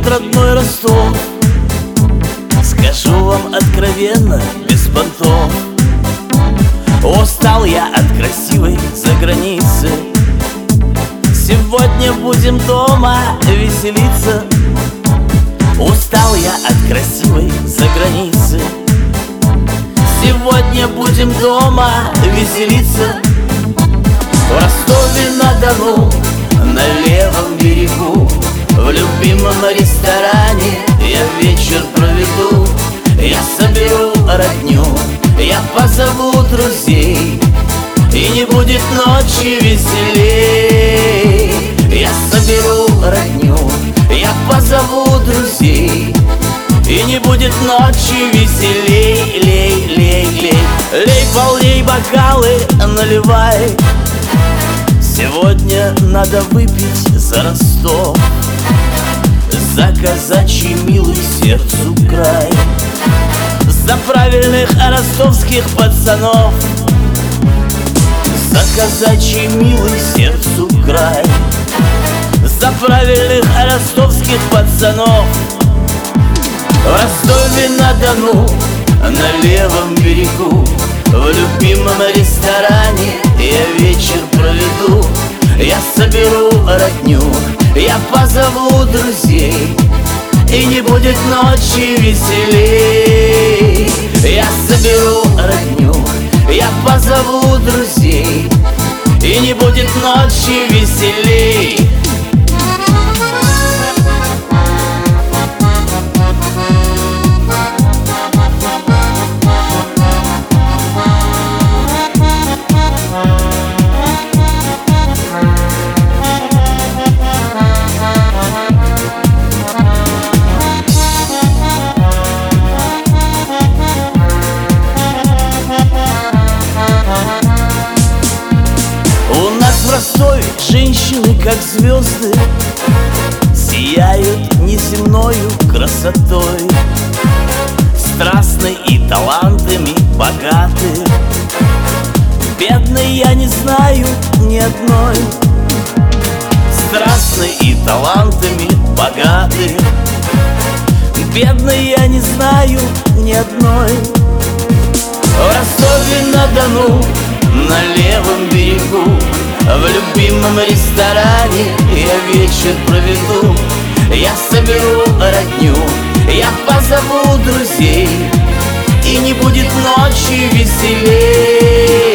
звучит родной Ростов. Скажу вам откровенно, без понтов, устал я от красивой заграницы. Сегодня будем дома веселиться. Устал я от красивой заграницы. Сегодня будем дома веселиться. В Ростове-на-Дону, на левом берегу, в любимом ресторане я вечер проведу. Я соберу родню, я позову друзей, и не будет ночи веселей. Я соберу родню, я позову друзей, и не будет ночи веселей. Лей, лей, лей, лей, полней бокалы, наливай. Сегодня надо выпить за Ростов, за казачий милый сердцу край, за правильных ростовских пацанов, за казачий милый сердцу край, за правильных ростовских пацанов. В Ростове-на-Дону, на левом берегу, в любимом ресторане я вечер проведу. Я соберу родню, я позову друзей, и не будет ночи веселей. Я соберу родню, я позову друзей, и не будет ночи веселей. В Ростове женщины, как звезды, сияют неземною красотой, страстной и талантами богаты. Бедной я не знаю ни одной, страстной и талантами богаты. Бедной я не знаю ни одной. В Ростове-на-Дону, на левом берегу, в любимом ресторане я вечер проведу. Я соберу родню, я позову друзей, и не будет ночи веселей.